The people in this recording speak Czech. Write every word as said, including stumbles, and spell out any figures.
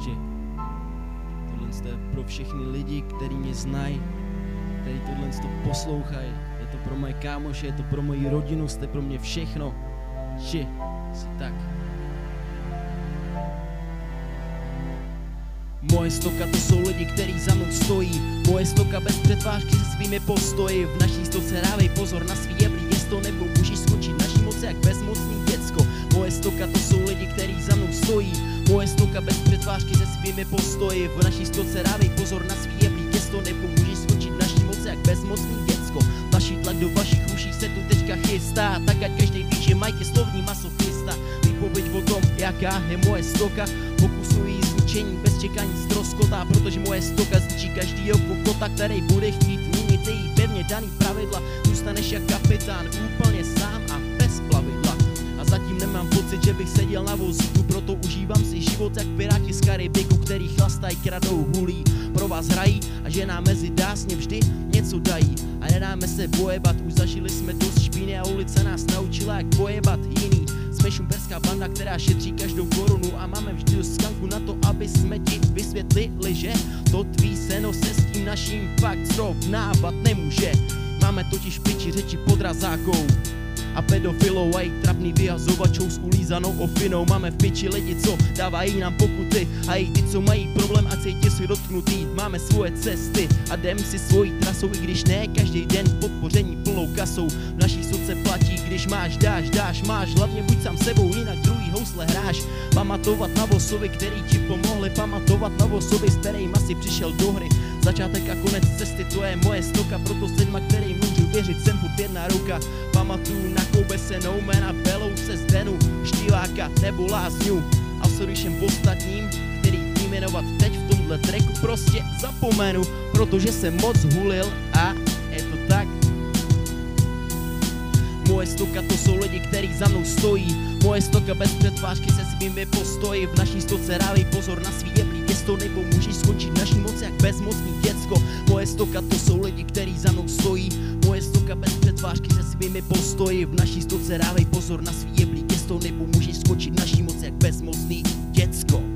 že tohle je pro všechny lidi, kteří mě znají, kteří tohle to poslouchají. Je to pro moje kámoše, je to pro moji rodinu, jste pro mě všechno, že si tak. Moje stoka to jsou lidi, kteří za mnou stojí. Moje stoka bez přetvářky se svými postoji. V naší stoce dávej pozor na svý jeblí gesto, nebo můžeš skončit naší moci jak bezmocný děcko. Moje stoka to jsou lidi, kteří za mnou stojí. Moje stoka bez přetvářky se svými postoji. V naší stoce dávej pozor na svý jeblí gesto, nebo můžeš skončit naší moci jak bezmocný děcko. Vaší tlak do vašich uší se tu teďka chystá, tak ať každý ví, že Mike je slovní masochista. Výpověď o tom, jaká je moje stoka, pokusují zničení bez čekání ztroskotá, protože moje stoka zničí každýho kokota, který bude chtít měnit její pevně daný pravidla. Zůstaneš jak kapitán úplně sám a bez plavidla. A zatím nemám pocit, že bych seděl na vozíku, proto užívám si život jak piráti z Karibiku, který chlastají, kradou, hulí, pro vás hrají a že nám mezi dásně vždy něco dají. A nedáme se bojebat, už zažili jsme dost špíny a ulice nás naučila jak bojebat jiný. Jsme šumperská banda, která šetří každou korunu a máme vždy dost skanku na to, aby jsme ti vysvětlili, že to tvý seno se s tím naším fakt srovnávat nemůže. Máme totiž piči řeči podrazákou a pedofilou a i trapný vyhazovačou s ulízanou ofinou. Máme v piči lidi, co dávají nám pokuty a i ty, co mají problém a cítí si dotknutý. Máme svoje cesty a jdem si svojí trasou, i když ne každý den podpoření plnou kasou. V naší soce platí, když máš, dáš, dáš, máš, hlavně buď sám sebou, jinak druhý housle hráš. Pamatovat na osoby, který ti pomohli, pamatovat na osoby, s kterýma si přišel do hry. Začátek a konec cesty, to je moje stoka, proto sedma, který můžu věřit, jsem furt jedna ruka. Pamatuju na koube se Noumana, Belou se Zdenu, Štýláka nebo Lázňu. A sorry všem ostatním, který vyjmenovat teď v tomhle tracku prostě zapomenu, protože jsem moc hulil a je to tak. Moje stoka to jsou lidi, kteří za mnou stojí. Moje stoka bez přetvářky se svými postoji. V naší stoce dávej pozor na svý jeblí gesto, nebo můžeš skončit naší moci jak bezmocný děcko. Moje stoka to jsou lidi, kteří za mnou stojí. Moje stoka bez přetvářky se svými postoji. V naší stoce dávej pozor na svý jeblí gesto, nebo můžeš skončit naší moci jak bezmocný děcko.